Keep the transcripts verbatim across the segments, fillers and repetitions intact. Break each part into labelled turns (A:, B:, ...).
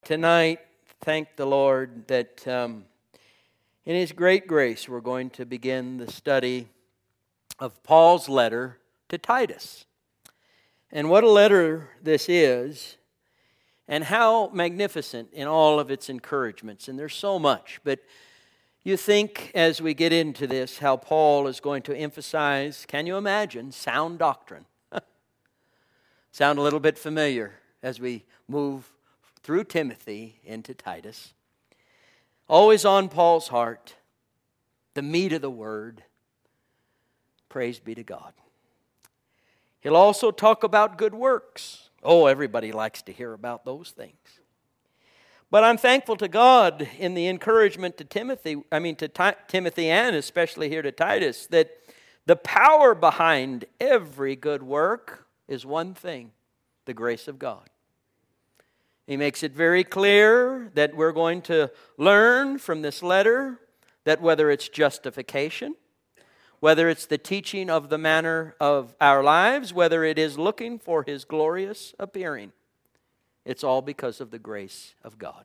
A: tonight, thank the Lord that um, in His great grace we're going to begin the study of Paul's letter to Titus. And what a letter this is, and how magnificent in all of its encouragements. And there's so much, but you think as we get into this how Paul is going to emphasize, can you imagine, sound doctrine. Sound a little bit familiar as we move through Timothy into Titus. Always on Paul's heart, the meat of the word. Praise be to God. He'll also talk about good works. Oh, everybody likes to hear about those things. But I'm thankful to God in the encouragement to Timothy, I mean to Ti- Timothy and especially here to Titus, that the power behind every good work is one thing, the grace of God. He makes it very clear that we're going to learn from this letter that whether it's justification, whether it's the teaching of the manner of our lives, whether it is looking for His glorious appearing, it's all because of the grace of God.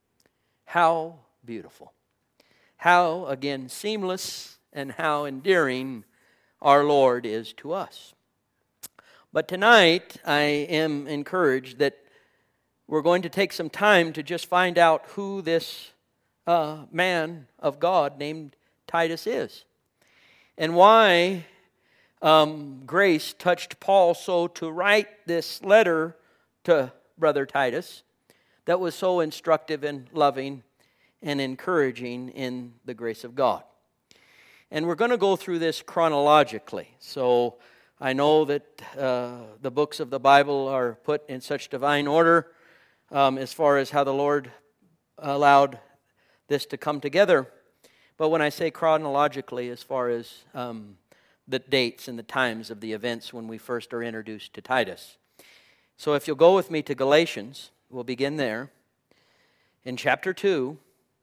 A: How beautiful. How, again, seamless and how endearing our Lord is to us. But tonight, I am encouraged that we're going to take some time to just find out who this uh, man of God named Titus is. And why um, grace touched Paul so to write this letter to Brother Titus that was so instructive and loving and encouraging in the grace of God. And we're going to go through this chronologically. So I know that uh, the books of the Bible are put in such divine order um, as far as how the Lord allowed this to come together. But when I say chronologically, as far as um, the dates and the times of the events when we first are introduced to Titus. So if you'll go with me to Galatians, we'll begin there in chapter two,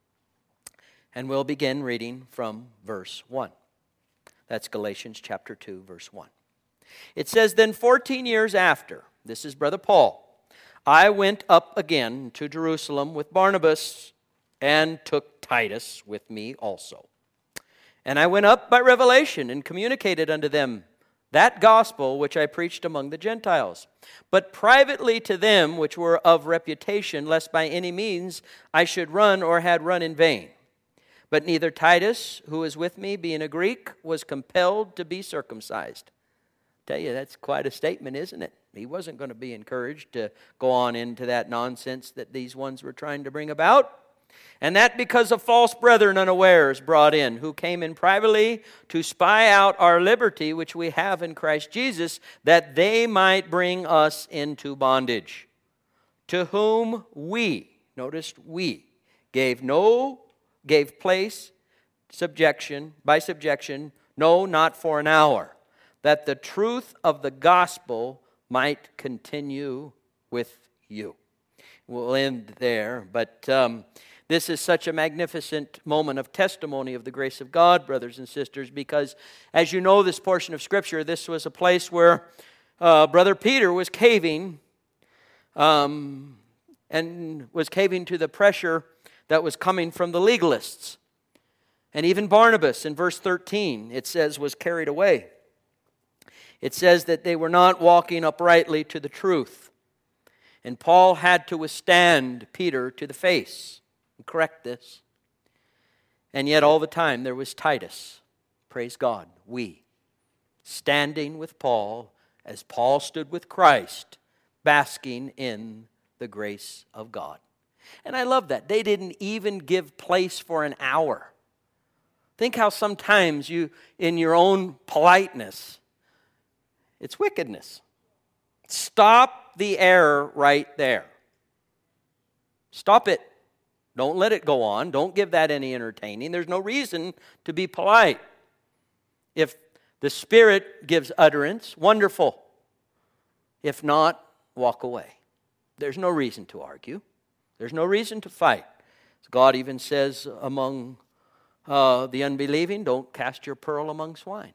A: and we'll begin reading from verse one. That's Galatians chapter two, verse one. It says, "Then fourteen years after," this is Brother Paul, "I went up again to Jerusalem with Barnabas and took Titus with me also. And I went up by revelation and communicated unto them that gospel which I preached among the Gentiles, but privately to them which were of reputation, lest by any means I should run or had run in vain. But neither Titus, who is with me, being a Greek, was compelled to be circumcised." Tell you, that's quite a statement, isn't it? He wasn't going to be encouraged to go on into that nonsense that these ones were trying to bring about. "And that because of false brethren unawares brought in, who came in privately to spy out our liberty which we have in Christ Jesus, that they might bring us into bondage. To whom we," notice we, "gave no, gave place, subjection, by subjection, no, not for an hour, that the truth of the gospel might continue with you." We'll end there, but um, this is such a magnificent moment of testimony of the grace of God, brothers and sisters, because as you know this portion of Scripture, this was a place where uh, Brother Peter was caving, um, and was caving to the pressure that was coming from the legalists. And even Barnabas, in verse thirteen, it says, was carried away. It says that they were not walking uprightly to the truth. And Paul had to withstand Peter to the face and correct this. And yet all the time there was Titus, praise God, we, standing with Paul as Paul stood with Christ, basking in the grace of God. And I love that. They didn't even give place for an hour. Think how sometimes you, in your own politeness, it's wickedness. Stop the error right there. Stop it. Don't let it go on. Don't give that any entertaining. There's no reason to be polite. If the Spirit gives utterance, wonderful. If not, walk away. There's no reason to argue. There's no reason to fight. God even says among uh, the unbelieving, don't cast your pearl among swine.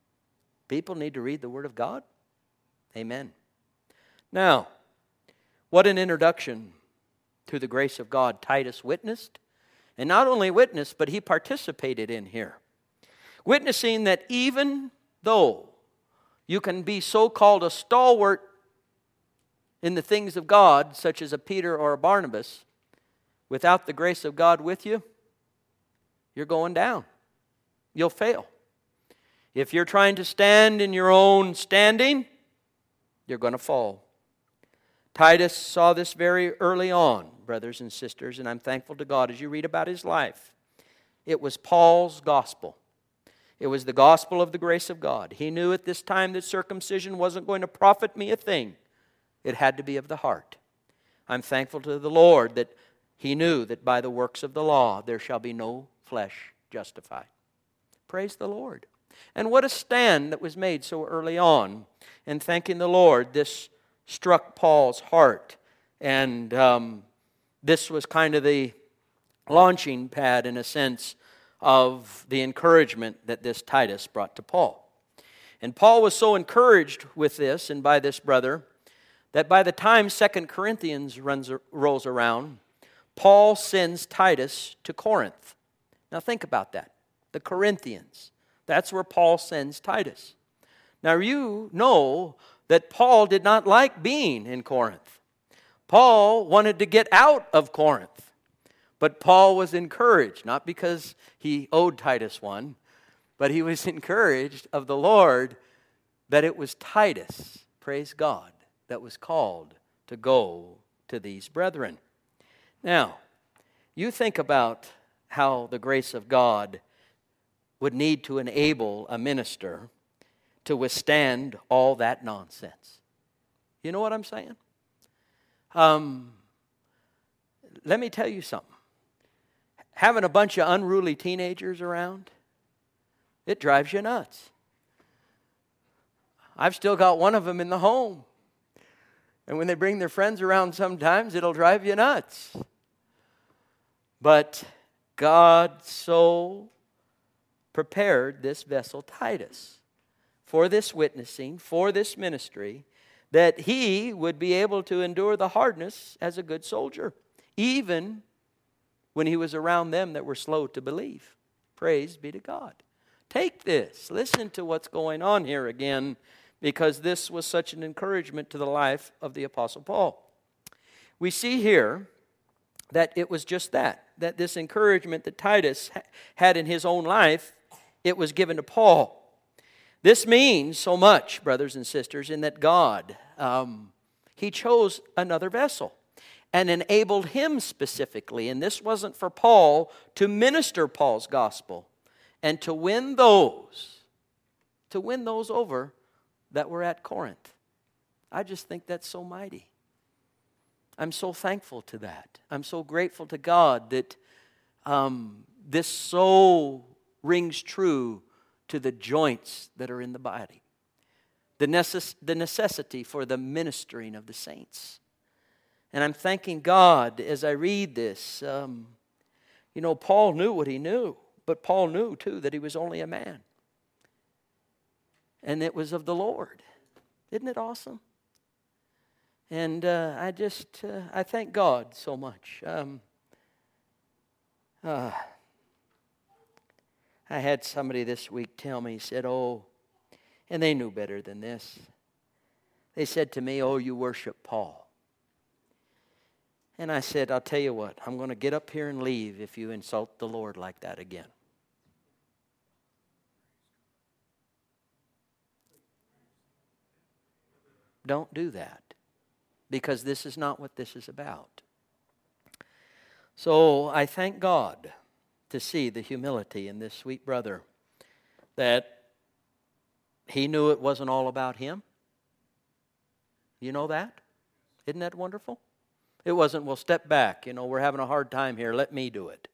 A: People need to read the Word of God. Amen. Now, What an introduction to the grace of God Titus witnessed. And not only witnessed, but he participated in here. Witnessing that even though you can be so-called a stalwart in the things of God, such as a Peter or a Barnabas, without the grace of God with you, you're going down. You'll fail. If you're trying to stand in your own standing, you're going to fall. Titus saw this very early on, brothers and sisters, and I'm thankful to God as you read about his life. It was Paul's gospel. It was the gospel of the grace of God. He knew at this time that circumcision wasn't going to profit me a thing. It had to be of the heart. I'm thankful to the Lord that he knew that by the works of the law there shall be no flesh justified. Praise the Lord. And what a stand that was made so early on. And thanking the Lord, this struck Paul's heart. And um, this was kind of the launching pad, in a sense, of the encouragement that this Titus brought to Paul. And Paul was so encouraged with this and by this brother that by the time Second Corinthians runs, rolls around, Paul sends Titus to Corinth. Now think about that. The Corinthians. That's where Paul sends Titus. Now you know that Paul did not like being in Corinth. Paul wanted to get out of Corinth. But Paul was encouraged, not because he owed Titus one, but he was encouraged of the Lord that it was Titus, praise God, that was called to go to these brethren. Now, you think about how the grace of God would need to enable a minister to withstand all that nonsense. You know what I'm saying? Um, let me tell you something. Having a bunch of unruly teenagers around, it drives you nuts. I've still got one of them in the home. And when they bring their friends around sometimes, it'll drive you nuts. But God so prepared this vessel Titus for this witnessing, for this ministry, that he would be able to endure the hardness as a good soldier, even when he was around them that were slow to believe. Praise be to God. Take this. Listen to what's going on here again, because this was such an encouragement to the life of the Apostle Paul. We see here that it was just that, that this encouragement that Titus had in his own life, it was given to Paul. This means so much, brothers and sisters, in that God, um, he chose another vessel and enabled him specifically. And this wasn't for Paul to minister Paul's gospel and to win those, to win those over that were at Corinth. I just think that's so mighty. I'm so thankful to that. I'm so grateful to God that um, this so rings true to the joints that are in the body. The, necess- the necessity for the ministering of the saints. And I'm thanking God as I read this. Um, you know, Paul knew what he knew. But Paul knew, too, that he was only a man. And it was of the Lord. Isn't it awesome? And uh, I just, uh, I thank God so much. Um, uh, I had somebody this week tell me, he said, oh, and they knew better than this. They said to me, oh, you worship Paul. And I said, I'll tell you what, I'm going to get up here and leave if you insult the Lord like that again. Don't do that, because this is not what this is about. So I thank God to see the humility in this sweet brother, that he knew it wasn't all about him. You know that? Isn't that wonderful? It wasn't, well, step back. You know, we're having a hard time here. Let me do it.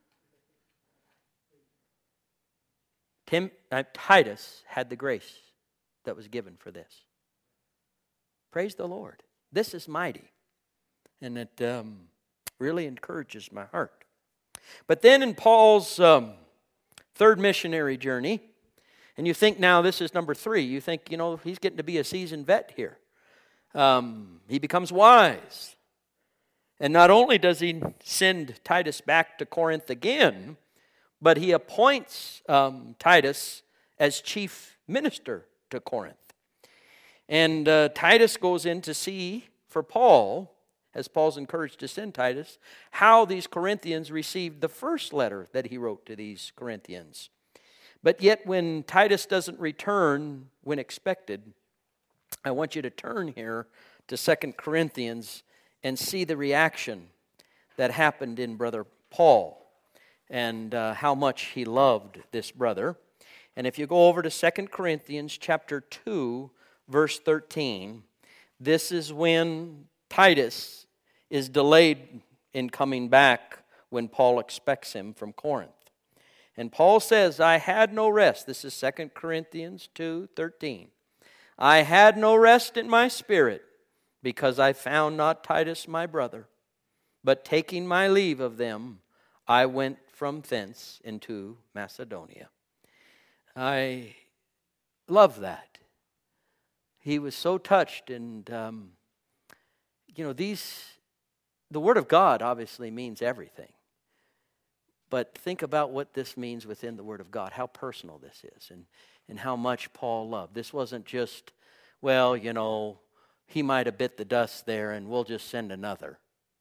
A: Tim, uh, Titus had the grace that was given for this. Praise the Lord. This is mighty. And it um, really encourages my heart. But then in Paul's um, third missionary journey, and you think now this is number three. You think, you know, he's getting to be a seasoned vet here. um, he becomes wise. And not only does he send Titus back to Corinth again, but he appoints um, Titus as chief minister to Corinth. And uh, Titus goes in to see for Paul, as Paul's encouraged to send Titus, how these Corinthians received the first letter that he wrote to these Corinthians. But yet when Titus doesn't return when expected, I want you to turn here to Second Corinthians and see the reaction that happened in Brother Paul and uh, how much he loved this brother. And if you go over to Second Corinthians chapter two, verse thirteen, this is when Titus is delayed in coming back when Paul expects him from Corinth. And Paul says, I had no rest. This is Second Corinthians two thirteen. I had no rest in my spirit, because I found not Titus my brother. But taking my leave of them, I went from thence into Macedonia. I love that. He was so touched, and um, you know, these, the Word of God obviously means everything. But think about what this means within the Word of God, how personal this is, and, and how much Paul loved. This wasn't just, well, you know, he might have bit the dust there and we'll just send another.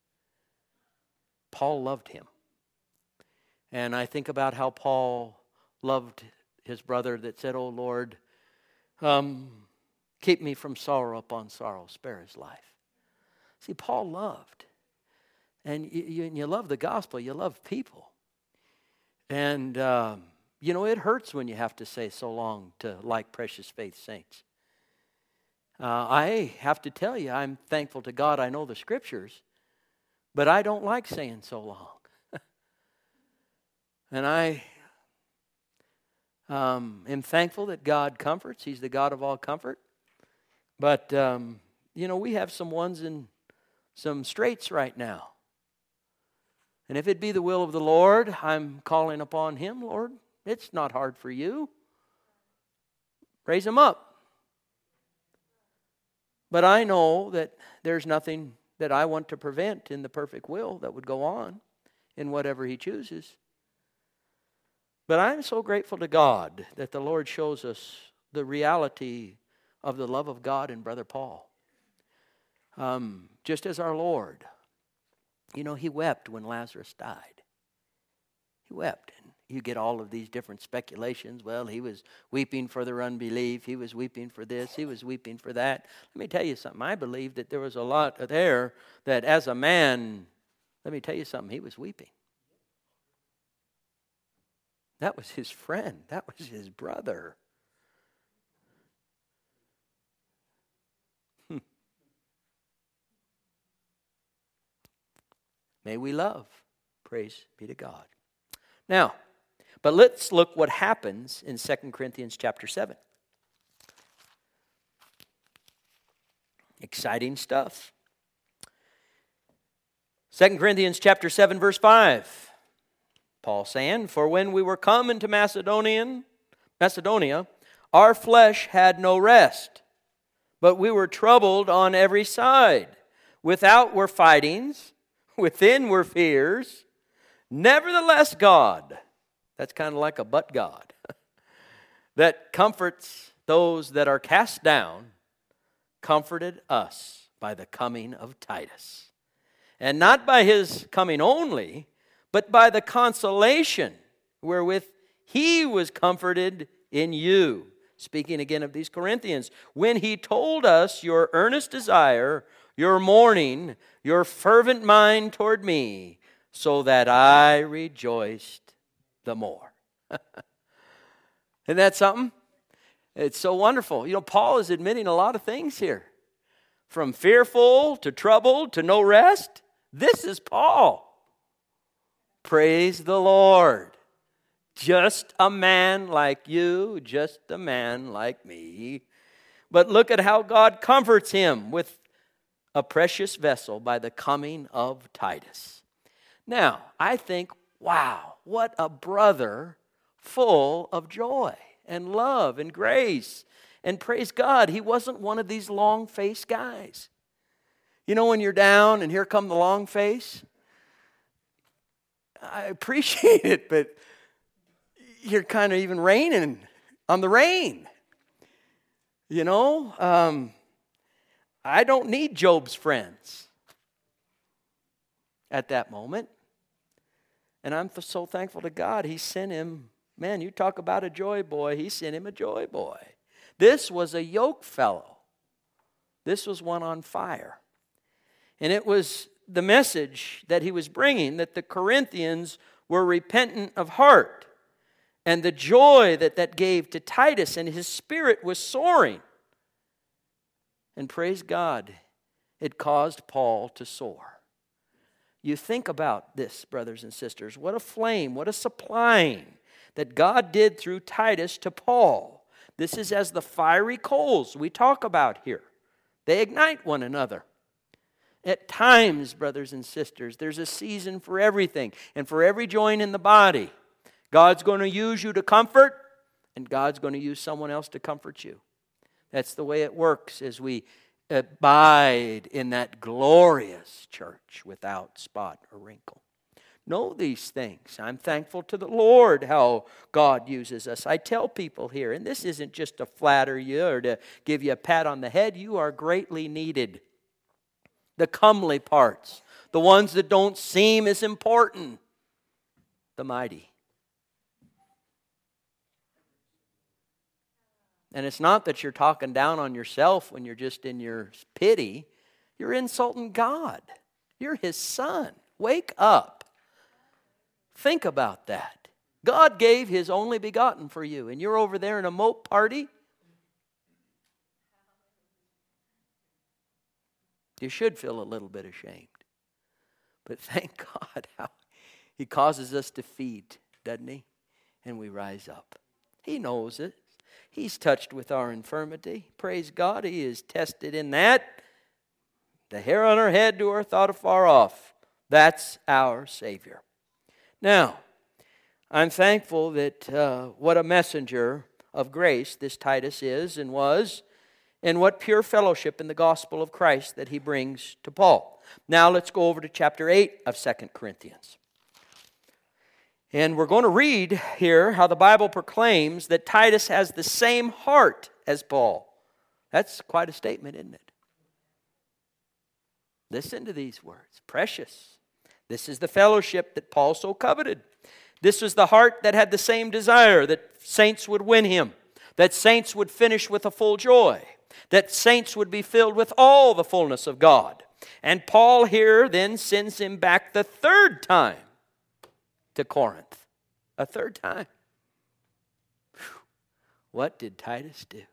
A: Paul loved him. And I think about how Paul loved his brother that said, oh Lord, um, keep me from sorrow upon sorrow, spare his life. See, Paul loved. And you, you, you love the gospel, you love people. And, um, you know, it hurts when you have to say so long to like precious faith saints. Uh, I have to tell you, I'm thankful to God I know the Scriptures, but I don't like saying so long. And I um, am thankful that God comforts. He's the God of all comfort. But, um, you know, we have some ones in some straits right now. And if it be the will of the Lord, I'm calling upon Him, Lord, it's not hard for you. Raise them up. But I know that there's nothing that I want to prevent in the perfect will that would go on in whatever He chooses. But I'm so grateful to God that the Lord shows us the reality of the love of God in Brother Paul. Um, just as our Lord, you know, He wept when Lazarus died. He wept. And you get all of these different speculations. Well, He was weeping for their unbelief. He was weeping for this. He was weeping for that. Let me tell you something. I believe that there was a lot there that as a man, let me tell you something, he was weeping. That was his friend. That was his brother. Hmm. May we love. Praise be to God. Now, but let's look what happens in Second Corinthians chapter seven. Exciting stuff. Second Corinthians chapter seven, verse five. Paul saying, for when we were come into Macedonian, Macedonia, our flesh had no rest, but we were troubled on every side. Without were fightings, within were fears. Nevertheless, God, that's kind of like a but God, that comforts those that are cast down, comforted us by the coming of Titus. And not by his coming only, but by the consolation wherewith he was comforted in you. Speaking again of these Corinthians, when he told us your earnest desire, your mourning, your fervent mind toward me, so that I rejoiced the more. Isn't that something? It's so wonderful. You know, Paul is admitting a lot of things here. From fearful to troubled to no rest. This is Paul. Praise the Lord. Just a man like you, just a man like me. But look at how God comforts him with a precious vessel by the coming of Titus. Now, I think, wow, what a brother full of joy and love and grace. And praise God, he wasn't one of these long-faced guys. You know when you're down and here come the long face? I appreciate it, but you're kind of even raining on the rain. You know, um, I don't need Job's friends at that moment. And I'm so thankful to God he sent him. Man, you talk about a joy boy. He sent him a joy boy. This was a yoke fellow. This was one on fire. And it was the message that he was bringing, that the Corinthians were repentant of heart. And the joy that that gave to Titus, and his spirit was soaring. And praise God, it caused Paul to soar. You think about this, brothers and sisters. What a flame, what a supplying that God did through Titus to Paul. This is as the fiery coals we talk about here. They ignite one another. At times, brothers and sisters, there's a season for everything and for every joint in the body. God's going to use you to comfort, and God's going to use someone else to comfort you. That's the way it works as we abide in that glorious church without spot or wrinkle. Know these things. I'm thankful to the Lord how God uses us. I tell people here, and this isn't just to flatter you or to give you a pat on the head, you are greatly needed. The comely parts, the ones that don't seem as important, the mighty. And it's not that you're talking down on yourself when you're just in your pity. You're insulting God. You're His son. Wake up. Think about that. God gave His only begotten for you, and you're over there in a mope party. You should feel a little bit ashamed. But thank God how He causes us to feed, doesn't He? And we rise up. He knows it. He's touched with our infirmity. Praise God, He is tested in that. The hair on our head to our thought afar off. That's our Savior. Now, I'm thankful that uh, what a messenger of grace this Titus is and was, and what pure fellowship in the gospel of Christ that he brings to Paul. Now let's go over to chapter eight of Second Corinthians. And we're going to read here how the Bible proclaims that Titus has the same heart as Paul. That's quite a statement, isn't it? Listen to these words. Precious. This is the fellowship that Paul so coveted. This was the heart that had the same desire, that saints would win him, that saints would finish with a full joy, that saints would be filled with all the fullness of God. And Paul here then sends him back the third time to Corinth. A third time. Whew. What did Titus do?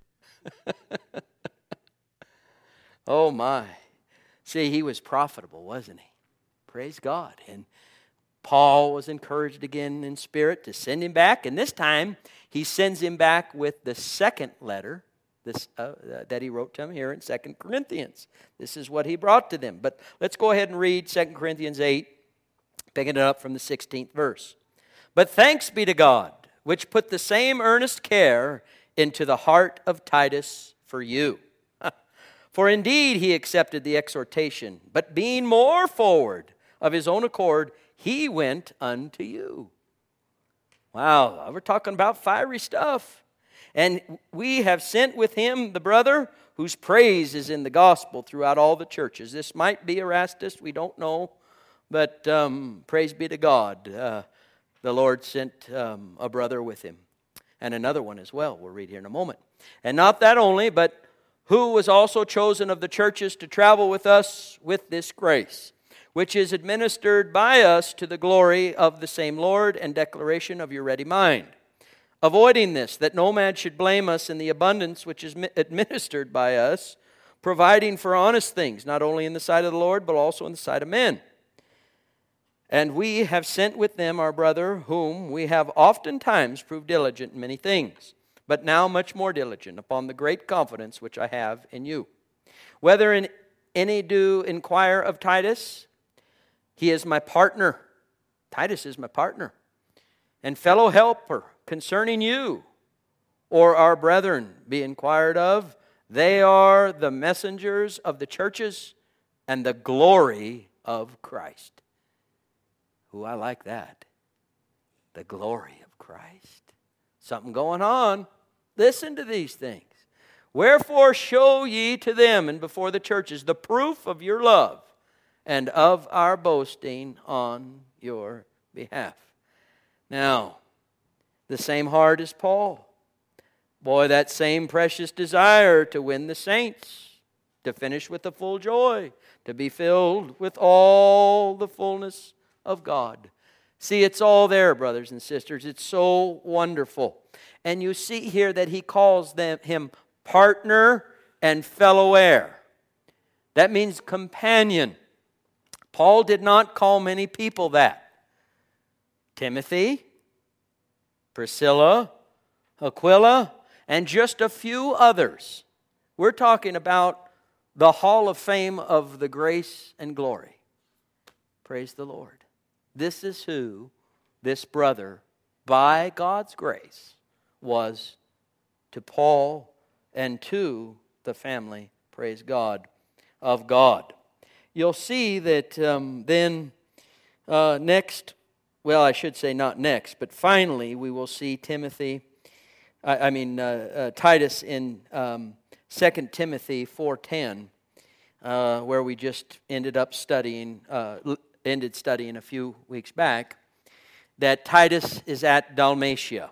A: Oh my. See, he was profitable, wasn't he? Praise God. And Paul was encouraged again in spirit to send him back. And this time, he sends him back with the second letter this, uh, that he wrote to him here in Second Corinthians. This is what he brought to them. But let's go ahead and read Second Corinthians eight, picking it up from the sixteenth verse. But thanks be to God, which put the same earnest care into the heart of Titus for you. For indeed he accepted the exhortation, but being more forward of his own accord, he went unto you. Wow, we're talking about fiery stuff. And we have sent with him the brother whose praise is in the gospel throughout all the churches. This might be Erastus, we don't know. But um, praise be to God. Uh, the Lord sent um, a brother with him. And another one as well, we'll read here in a moment. And not that only, but who was also chosen of the churches to travel with us with this grace, which is administered by us to the glory of the same Lord and declaration of your ready mind. Avoiding this, that no man should blame us in the abundance which is administered by us, providing for honest things, not only in the sight of the Lord, but also in the sight of men. And we have sent with them our brother, whom we have oftentimes proved diligent in many things, but now much more diligent upon the great confidence which I have in you. Whether in any do inquire of Titus, he is my partner. Titus is my partner and fellow helper concerning you. or our brethren be inquired of. They are the messengers of the churches and the glory of Christ. Ooh, I like that. The glory of Christ. Something going on. Listen to these things. Wherefore show ye to them and before the churches the proof of your love and of our boasting on your behalf. Now, the same heart as Paul. Boy, that same precious desire to win the saints, to finish with the full joy, to be filled with all the fullness of God. See, it's all there, brothers and sisters. It's so wonderful. And you see here that he calls them him partner and fellow heir. That means companion. Paul did not call many people that. Timothy, Priscilla, Aquila, and just a few others. We're talking about the hall of fame of the grace and glory. Praise the Lord. This is who this brother, by God's grace, was to Paul and to the family, praise God, of God. You'll see that um, then uh, next, well, I should say not next, but finally we will see Timothy, I, I mean uh, uh, Titus in um, Second Timothy four ten, uh, where we just ended up studying, uh, ended studying a few weeks back, that Titus is at Dalmatia.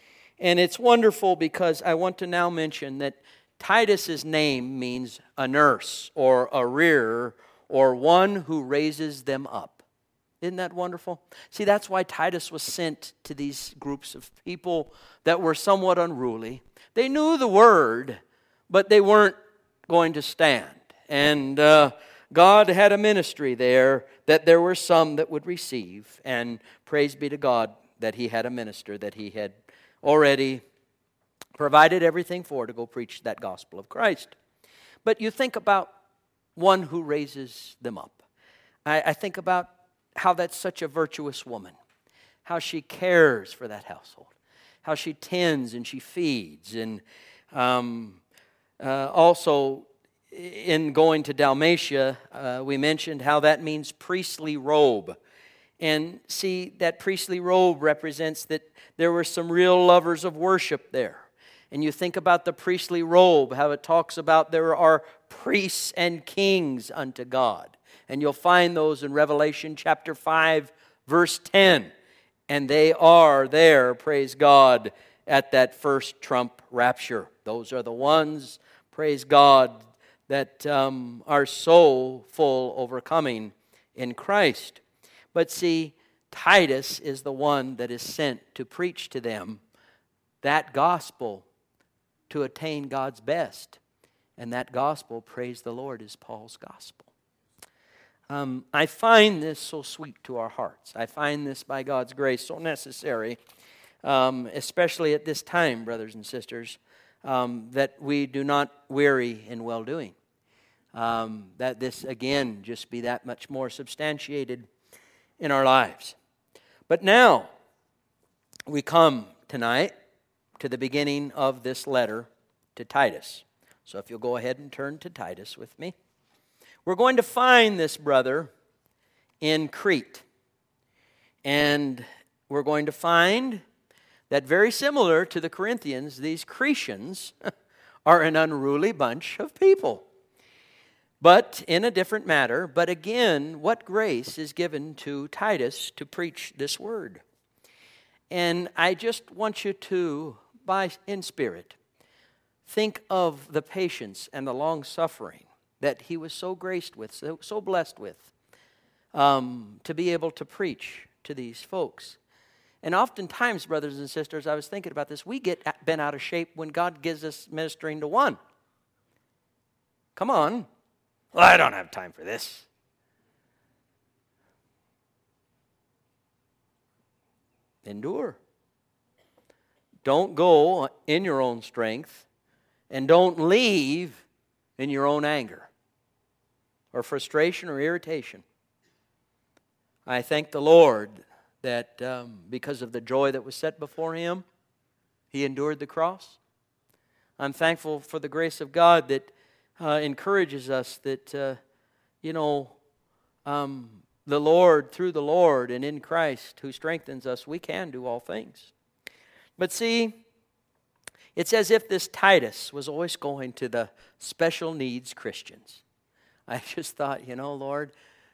A: And it's wonderful because I want to now mention that Titus's name means a nurse or a rearer or one who raises them up. Isn't that wonderful? See, that's why Titus was sent to these groups of people that were somewhat unruly. They knew the word, but they weren't going to stand. And uh, God had a ministry there that there were some that would receive. And praise be to God that he had a minister that he had already provided everything for to go preach that gospel of Christ. But you think about one who raises them up. I, I think about how that's such a virtuous woman, how she cares for that household, how she tends and she feeds. And um, uh, also in going to Dalmatia, uh, we mentioned how that means priestly robe. And see, that priestly robe represents that there were some real lovers of worship there. And you think about the priestly robe, how it talks about there are priests and kings unto God. And you'll find those in Revelation chapter five, verse ten. And they are there, praise God, at that first trump rapture. Those are the ones, praise God, that um, are so full overcoming in Christ. But see, Titus is the one that is sent to preach to them that gospel to attain God's best. And that gospel, praise the Lord, is Paul's gospel. Um, I find this so sweet to our hearts. I find this, by God's grace, so necessary, um, especially at this time, brothers and sisters, um, that we do not weary in well-doing. Um, that this, again, just be that much more substantiated in our lives. But now, we come tonight to the beginning of this letter to Titus. So if you'll go ahead and turn to Titus with me. We're going to find this brother in Crete. And we're going to find that very similar to the Corinthians, these Cretans are an unruly bunch of people. But in a different matter, but again, what grace is given to Titus to preach this word? And I just want you to, by in spirit, think of the patience and the long-suffering that he was so graced with, so, so blessed with, um, to be able to preach to these folks. And oftentimes, brothers and sisters, I was thinking about this, we get bent out of shape when God gives us ministering to one. Come on. Well, I don't have time for this. Endure. Don't go in your own strength, and don't leave in your own anger or frustration or irritation. I thank the Lord that um, because of the joy that was set before him, He endured the cross. I'm thankful for the grace of God that uh, encourages us that, uh, you know, um, the Lord, through the Lord and in Christ who strengthens us, we can do all things. But see, it's as if this Titus was always going to the special needs Christians. I just thought, you know, Lord,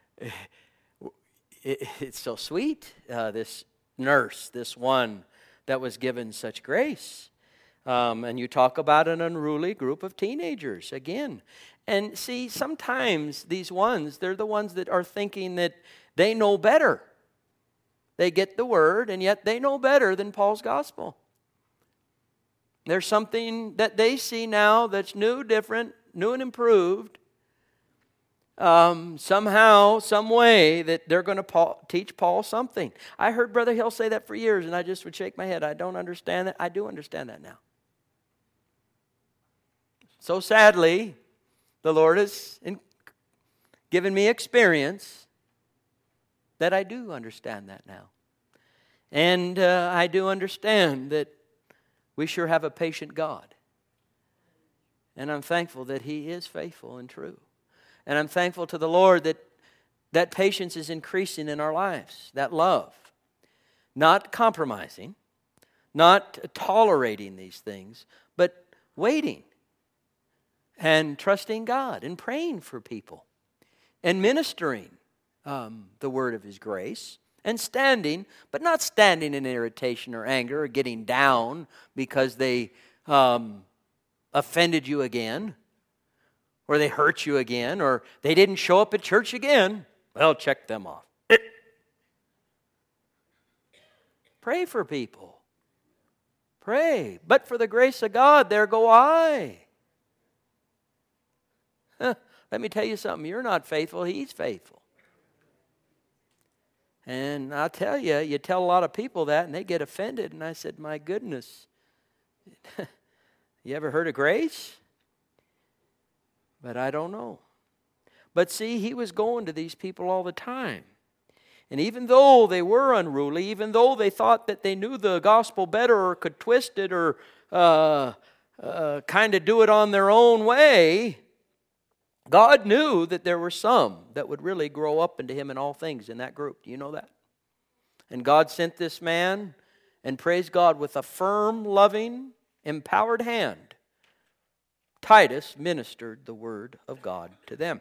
A: it, it's so sweet, uh, this nurse, this one that was given such grace. Um, and you talk about an unruly group of teenagers again. And see, sometimes these ones, they're the ones that are thinking that they know better. They get the word, and yet they know better than Paul's gospel. There's something that they see now that's new, different, new and improved. Um, somehow, some way that they're going to Paul, teach Paul something. I heard Brother Hill say that for years, and I just would shake my head. I don't understand that. I do understand that now. So sadly, the Lord has in, given me experience that I do understand that now. And uh, I do understand that we sure have a patient God. And I'm thankful that He is faithful and true. And I'm thankful to the Lord that that patience is increasing in our lives, that love. Not compromising, not tolerating these things, but waiting and trusting God and praying for people and ministering um, the word of His grace and standing, but not standing in irritation or anger or getting down because they um, offended you again, or they hurt you again, or they didn't show up at church again. Well, check them off. Pray for people. Pray. But for the grace of God, there go I. Huh, let me tell you something. You're not faithful. He's faithful. And I'll tell you, you tell a lot of people that, and they get offended. And I said, my goodness. You ever heard of grace? But I don't know. But see, he was going to these people all the time. And even though they were unruly, even though they thought that they knew the gospel better or could twist it or uh, uh, kind of do it on their own way, God knew that there were some that would really grow up into Him in all things in that group. Do you know that? And God sent this man, and praise God, with a firm, loving, empowered hand, Titus ministered the word of God to them.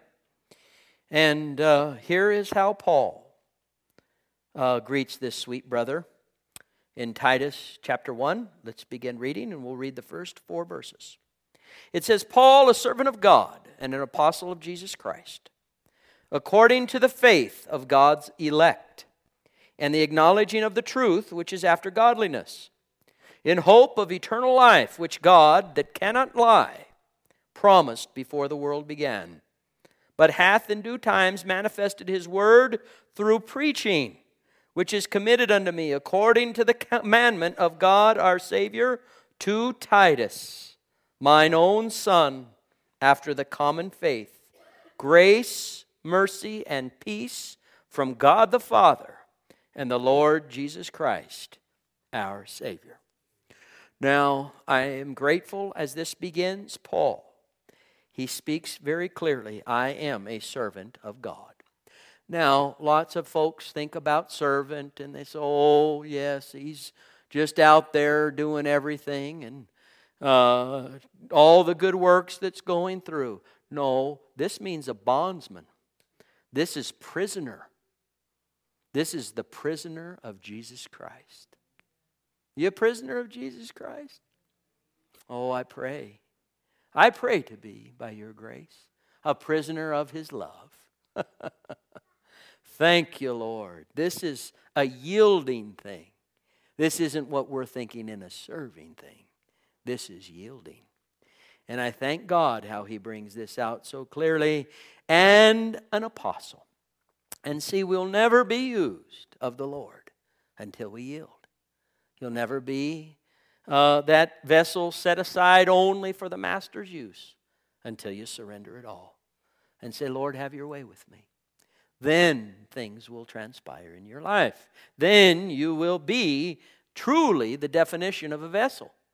A: And uh, here is how Paul uh, greets this sweet brother in Titus chapter one. Let's begin reading, and we'll read the first four verses. It says, Paul, a servant of God and an apostle of Jesus Christ, according to the faith of God's elect and the acknowledging of the truth which is after godliness, in hope of eternal life, which God, that cannot lie, promised before the world began, but hath in due times manifested His word through preaching, which is committed unto me according to the commandment of God our Savior, to Titus, mine own son, after the common faith. Grace, mercy, and peace from God the Father and the Lord Jesus Christ, our Savior. Now, I am grateful as this begins, Paul. He speaks very clearly, I am a servant of God. Now, lots of folks think about servant and they say, oh, yes, he's just out there doing everything and uh, all the good works that's going through. No, this means a bondsman. This is prisoner. This is the prisoner of Jesus Christ. You a prisoner of Jesus Christ? Oh, I pray. I pray to be, by your grace, a prisoner of His love. Thank you, Lord. This is a yielding thing. This isn't what we're thinking in a serving thing. This is yielding. And I thank God how He brings this out so clearly. And an apostle. And see, we'll never be used of the Lord until we yield. You'll never be uh, that vessel set aside only for the Master's use until you surrender it all and say, Lord, have your way with me. Then things will transpire in your life. Then you will be truly the definition of a vessel.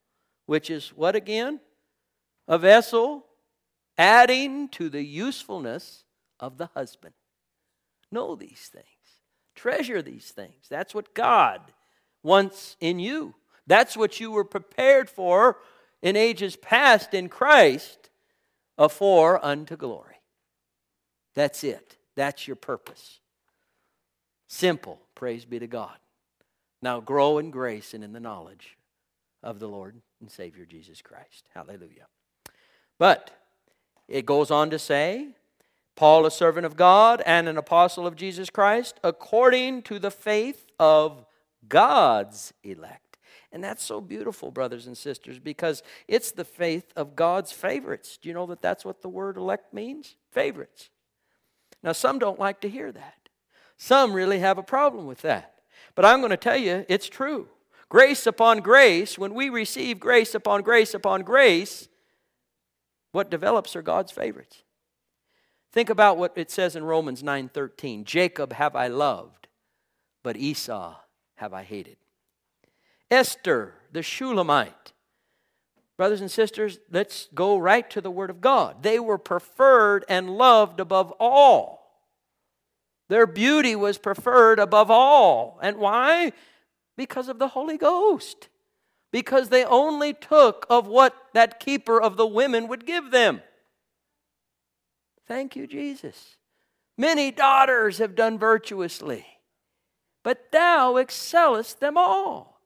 A: which is what again? A vessel adding to the usefulness of the husband. Know these things. Treasure these things. That's what God wants in you. That's what you were prepared for in ages past in Christ, afore unto glory. That's it. That's your purpose. Simple. Praise be to God. Now grow in grace and in the knowledge of the Lord and Savior Jesus Christ. Hallelujah. But it goes on to say, Paul, a servant of God and an apostle of Jesus Christ, according to the faith of God's elect. And that's so beautiful, brothers and sisters, because it's the faith of God's favorites. Do you know that that's what the word elect means? Favorites. Now, some don't like to hear that. Some really have a problem with that. But I'm going to tell you, it's true. Grace upon grace, when we receive grace upon grace upon grace, what develops are God's favorites. Think about what it says in Romans nine thirteen. Jacob have I loved, but Esau have I hated. Esther, the Shulamite. Brothers and sisters, let's go right to the Word of God. They were preferred and loved above all. Their beauty was preferred above all. And why? Because of the Holy Ghost. Because they only took of what that keeper of the women would give them. Thank you, Jesus. Many daughters have done virtuously, but thou excellest them all.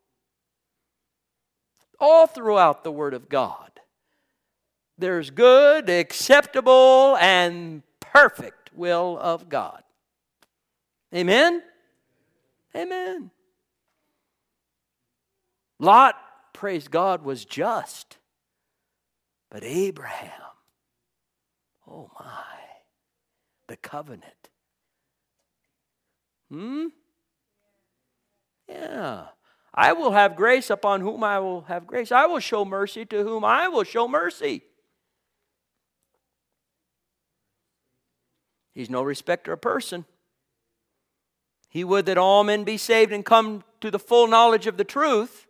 A: All throughout the Word of God, there's good, acceptable, and perfect will of God. Amen? Amen. Lot, praise God, was just. But Abraham, oh my, the covenant. Hmm? Yeah. I will have grace upon whom I will have grace. I will show mercy to whom I will show mercy. He's no respecter of person. He would that all men be saved and come to the full knowledge of the truth.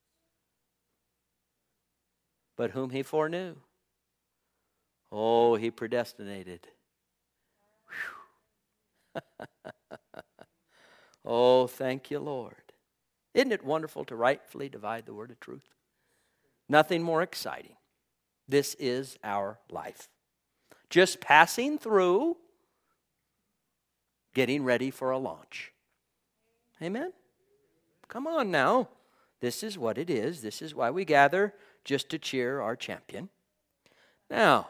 A: But whom he foreknew, oh, he predestinated. Oh, thank you, Lord. Isn't it wonderful to rightfully divide the word of truth? Nothing more exciting. This is our life. Just passing through, getting ready for a launch. Amen? Come on now. This is what it is. This is why we gather, just to cheer our champion. Now,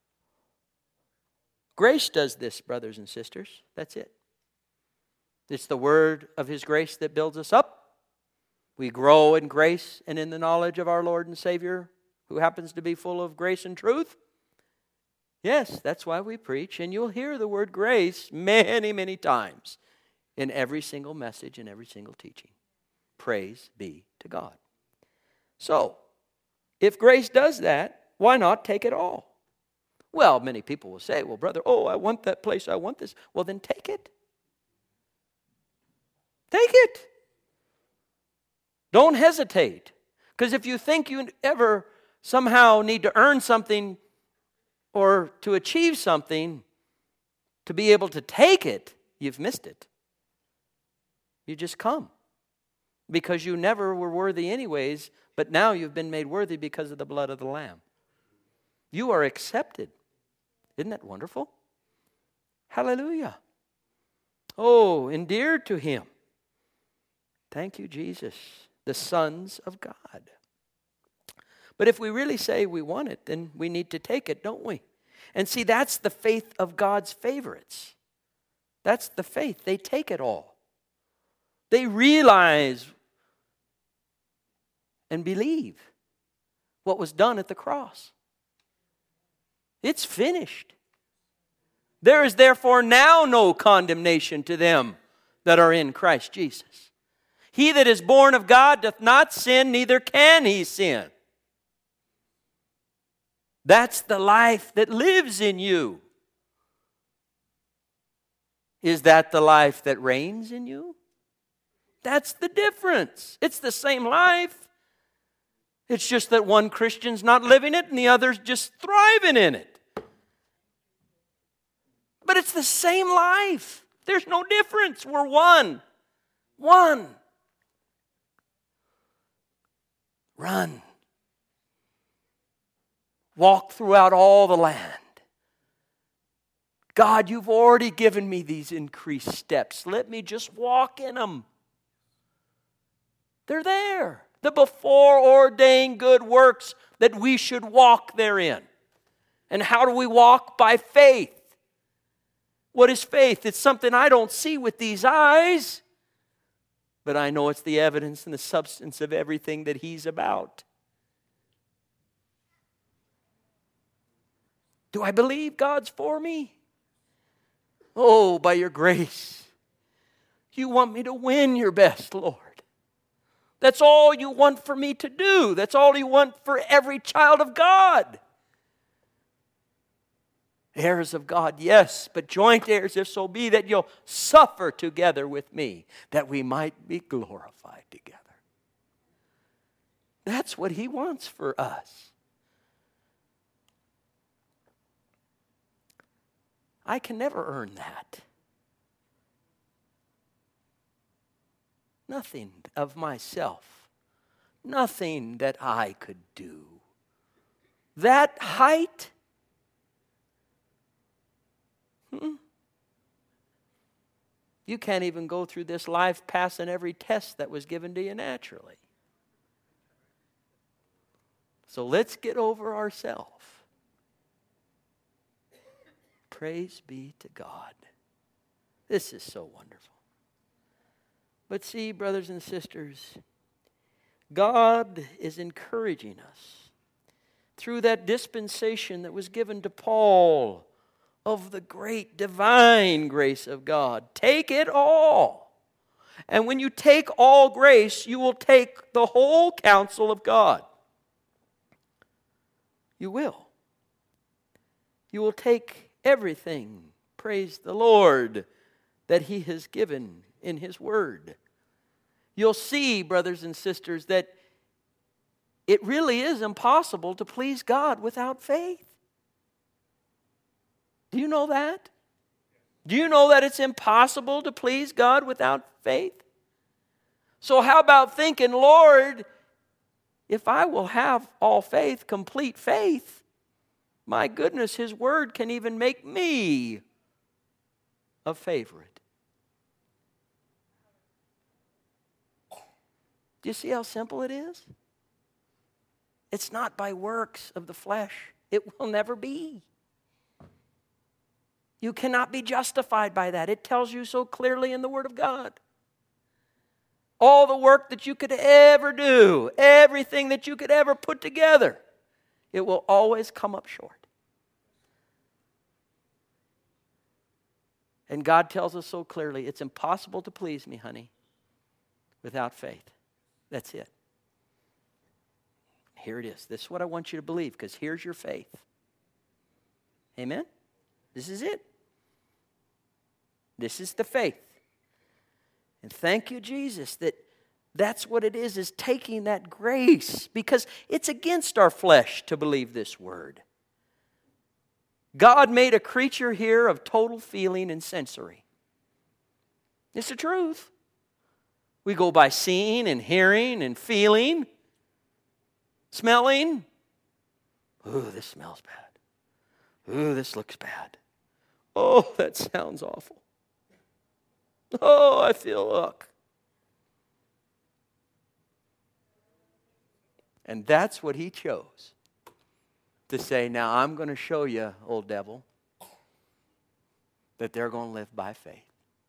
A: grace does this, brothers and sisters. That's it. It's the word of His grace that builds us up. We grow in grace and in the knowledge of our Lord and Savior, who happens to be full of grace and truth. Yes, that's why we preach. And you'll hear the word grace many, many times in every single message and every single teaching. Praise be to God. So, if grace does that, why not take it all? Well, many people will say, well, brother, oh, I want that place, I want this. Well, then take it. Take it. Don't hesitate. Because if you think you ever somehow need to earn something or to achieve something to be able to take it, you've missed it. You just come. Because you never were worthy anyways, but now you've been made worthy because of the blood of the Lamb. You are accepted. Isn't that wonderful? Hallelujah. Oh, endeared to Him. Thank you, Jesus. The sons of God. But if we really say we want it, then we need to take it, don't we? And see, that's the faith of God's favorites. That's the faith. They take it all. They realize and believe what was done at the cross. It's finished. There is therefore now no condemnation to them that are in Christ Jesus. He that is born of God doth not sin, neither can he sin. That's the life that lives in you. Is that the life that reigns in you? That's the difference. It's the same life. It's just that one Christian's not living it and the other's just thriving in it. But it's the same life. There's no difference. We're one. One. Run. Walk throughout all the land. God, you've already given me these increased steps. Let me just walk in them. They're there. The before ordained good works that we should walk therein. And how do we walk? By faith. What is faith? It's something I don't see with these eyes, but I know it's the evidence and the substance of everything that He's about. Do I believe God's for me? Oh, by your grace. You want me to win your best, Lord. That's all you want for me to do. That's all you want for every child of God. Heirs of God, yes, but joint heirs, if so be that you'll suffer together with me, that we might be glorified together. That's what He wants for us. I can never earn that. Nothing of myself. Nothing that I could do. That height? Hmm? You can't even go through this life passing every test that was given to you naturally. So let's get over ourselves. Praise be to God. This is so wonderful. But see, brothers and sisters, God is encouraging us through that dispensation that was given to Paul of the great divine grace of God. Take it all. And when you take all grace, you will take the whole counsel of God. You will. You will take everything, praise the Lord, that He has given in His Word. You'll see, brothers and sisters, that it really is impossible to please God without faith. Do you know that? Do you know that it's impossible to please God without faith? So how about thinking, Lord, if I will have all faith, complete faith, my goodness, His Word can even make me a favorite. Do you see how simple it is? It's not by works of the flesh. It will never be. You cannot be justified by that. It tells you so clearly in the Word of God. All the work that you could ever do, everything that you could ever put together, it will always come up short. And God tells us so clearly, it's impossible to please me, honey, without faith. That's it. Here it is. This is what I want you to believe, because here's your faith. Amen? This is it. This is the faith. And thank you, Jesus, that that's what it is, is taking that grace, because it's against our flesh to believe this word. God made a creature here of total feeling and sensory. It's the truth. We go by seeing and hearing and feeling, smelling. Ooh, this smells bad. Ooh, this looks bad. Oh, that sounds awful. Oh, I feel yuck. And that's what He chose. To say, now I'm going to show you, old devil, that they're going to live by faith.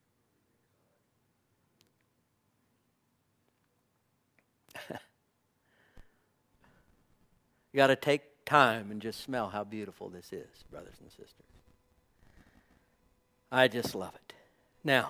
A: You got to take time and just smell how beautiful this is, brothers and sisters. I just love it. Now,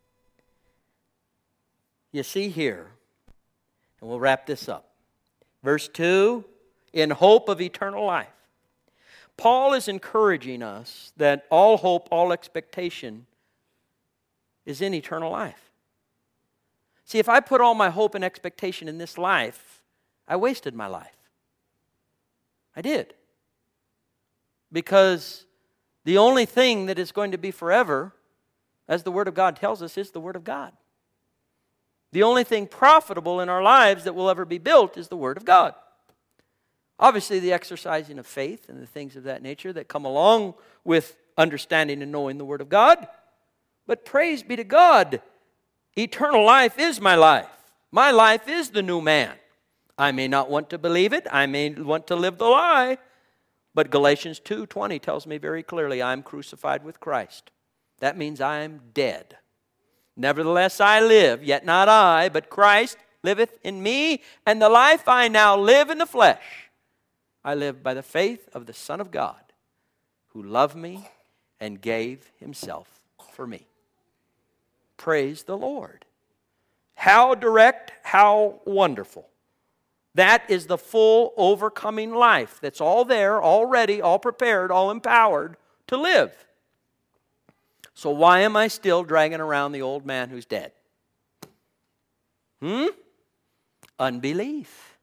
A: you see here, and we'll wrap this up. Verse two, in hope of eternal life. Paul is encouraging us that all hope, all expectation is in eternal life. See, if I put all my hope and expectation in this life, I wasted my life. I did. Because the only thing that is going to be forever, as the Word of God tells us, is the Word of God. The only thing profitable in our lives that will ever be built is the Word of God. Obviously, the exercising of faith and the things of that nature that come along with understanding and knowing the Word of God. But praise be to God, eternal life is my life. My life is the new man. I may not want to believe it. I may want to live the lie. But Galatians two twenty tells me very clearly, I am crucified with Christ. That means I am dead. Nevertheless I live, yet not I, but Christ liveth in me, and the life I now live in the flesh, I live by the faith of the Son of God, who loved me and gave himself for me. Praise the Lord. How direct, how wonderful. That is the full overcoming life that's all there, all ready, all prepared, all empowered to live. So why am I still dragging around the old man who's dead? Hmm? Unbelief.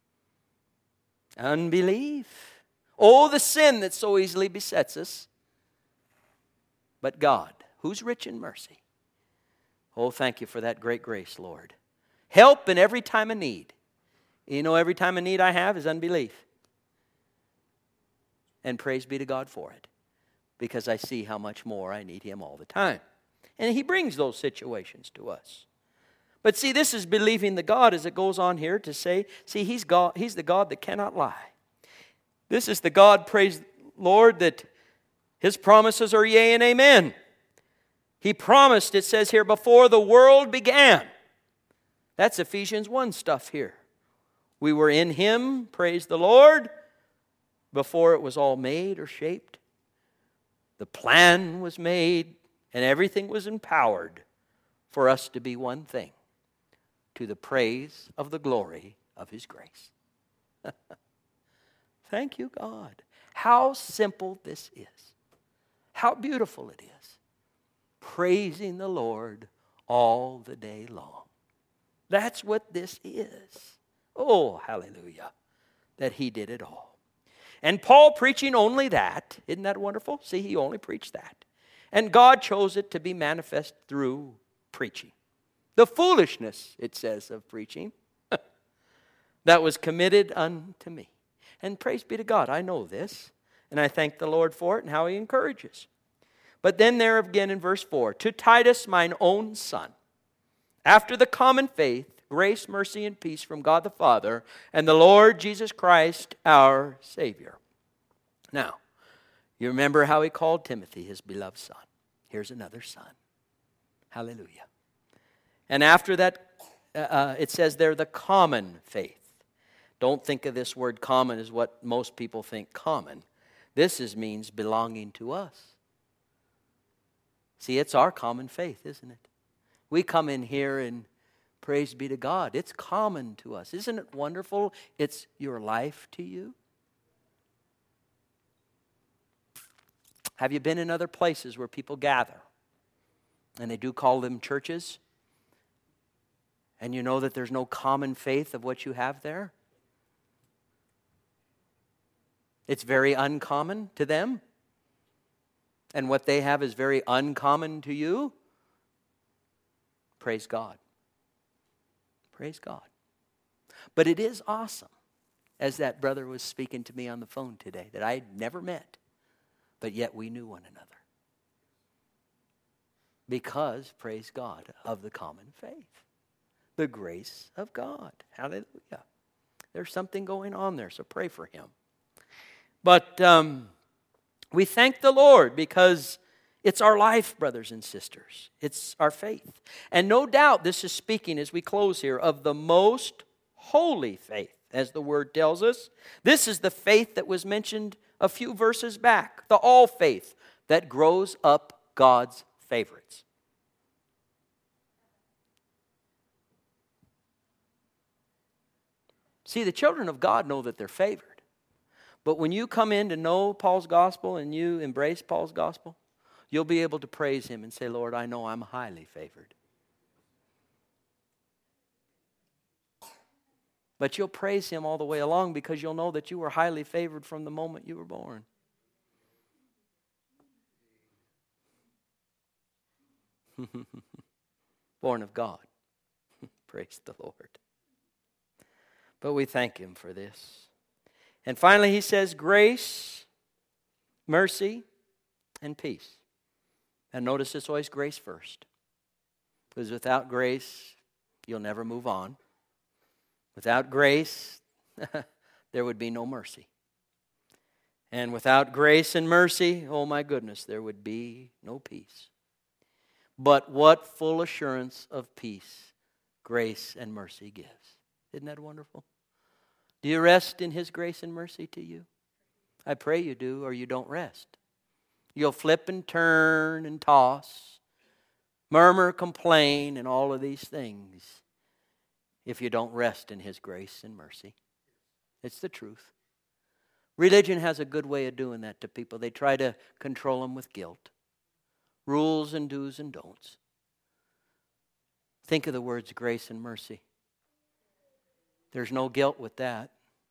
A: Unbelief. Oh, the sin that so easily besets us. But God, who's rich in mercy. Oh, thank you for that great grace, Lord. Help in every time of need. You know, every time of need I have is unbelief. And praise be to God for it. Because I see how much more I need Him all the time. And He brings those situations to us. But see, this is believing the God as it goes on here to say, see, He's God, He's the God that cannot lie. This is the God, praise Lord, that His promises are yea and amen. He promised, it says here, before the world began. That's Ephesians one stuff here. We were in Him, praise the Lord, before it was all made or shaped. The plan was made and everything was empowered for us to be one thing, to the praise of the glory of His grace. Thank you, God. How simple this is. How beautiful it is. Praising the Lord all the day long. That's what this is. Oh, hallelujah, that He did it all. And Paul preaching only that, isn't that wonderful? See, he only preached that. And God chose it to be manifest through preaching. The foolishness, it says, of preaching, that was committed unto me. And praise be to God, I know this, and I thank the Lord for it and how He encourages. But then there again in verse four, to Titus, mine own son, after the common faith, grace, mercy, and peace from God the Father and the Lord Jesus Christ, our Savior. Now, you remember how He called Timothy His beloved son. Here's another son. Hallelujah. And after that, uh, it says there, the common faith. Don't think of this word common as what most people think common. This is means belonging to us. See, it's our common faith, isn't it? We come in here and praise be to God. It's common to us. Isn't it wonderful? It's your life to you. Have you been in other places where people gather? And they do call them churches. And you know that there's no common faith of what you have there? It's very uncommon to them. And what they have is very uncommon to you. Praise God. Praise God. But it is awesome, as that brother was speaking to me on the phone today, that I had never met, but yet we knew one another. Because, praise God, of the common faith. The grace of God. Hallelujah. There's something going on there, so pray for him. But um, we thank the Lord because it's our life, brothers and sisters. It's our faith. And no doubt this is speaking, as we close here, of the most holy faith, as the word tells us. This is the faith that was mentioned a few verses back. The all faith that grows up God's favorites. See, the children of God know that they're favored. But when you come in to know Paul's gospel and you embrace Paul's gospel, you'll be able to praise him and say, Lord, I know I'm highly favored. But you'll praise Him all the way along because you'll know that you were highly favored from the moment you were born. Born of God. Praise the Lord. But we thank Him for this. And finally He says grace, mercy, and peace. And notice it's always grace first. Because without grace, you'll never move on. Without grace, there would be no mercy. And without grace and mercy, oh my goodness, there would be no peace. But what full assurance of peace grace and mercy gives. Isn't that wonderful? Do you rest in His grace and mercy to you? I pray you do, or you don't rest. You'll flip and turn and toss, murmur, complain, and all of these things if you don't rest in His grace and mercy. It's the truth. Religion has a good way of doing that to people. They try to control them with guilt. Rules and do's and don'ts. Think of the words grace and mercy. There's no guilt with that.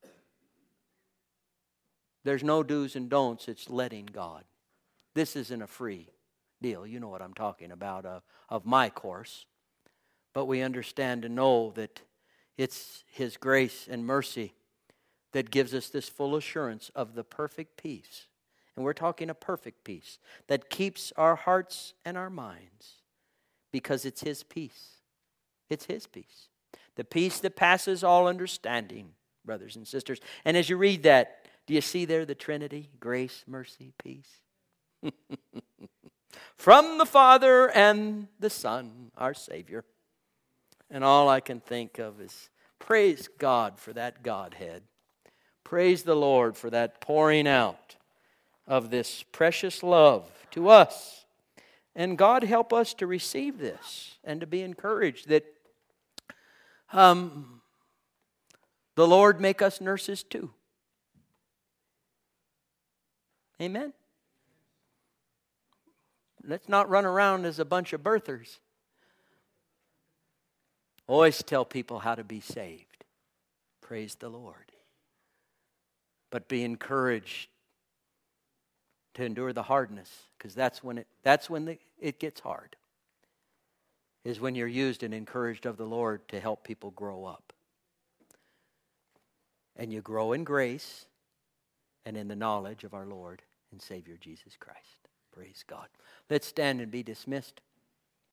A: There's no do's and don'ts. It's letting God. This isn't a free deal. You know what I'm talking about uh, of my course. But we understand and know that it's His grace and mercy that gives us this full assurance of the perfect peace. And we're talking a perfect peace that keeps our hearts and our minds because it's His peace. It's His peace. The peace that passes all understanding, brothers and sisters. And as you read that, do you see there the Trinity? Grace, mercy, peace. From the Father and the Son, our Savior. And all I can think of is praise God for that Godhead. Praise the Lord for that pouring out of this precious love to us. And God help us to receive this and to be encouraged that um, the Lord make us nurses too. Amen? Let's not run around as a bunch of birthers. Always tell people how to be saved. Praise the Lord. But be encouraged to endure the hardness, because that's when it that's when the, it gets hard. Is when you're used and encouraged of the Lord to help people grow up. And you grow in grace and in the knowledge of our Lord and Savior Jesus Christ. Praise God. Let's stand and be dismissed.